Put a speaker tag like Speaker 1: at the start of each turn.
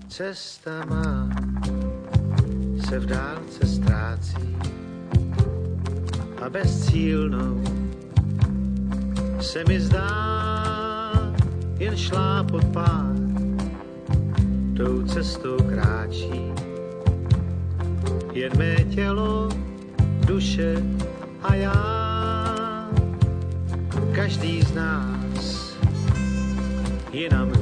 Speaker 1: Cesta má se v dálce ztrácí a bezcílnou se mi zdá, jen šlápot pár tou cestou kráčí. Jen mé tělo, duše a já, každý z nás jinam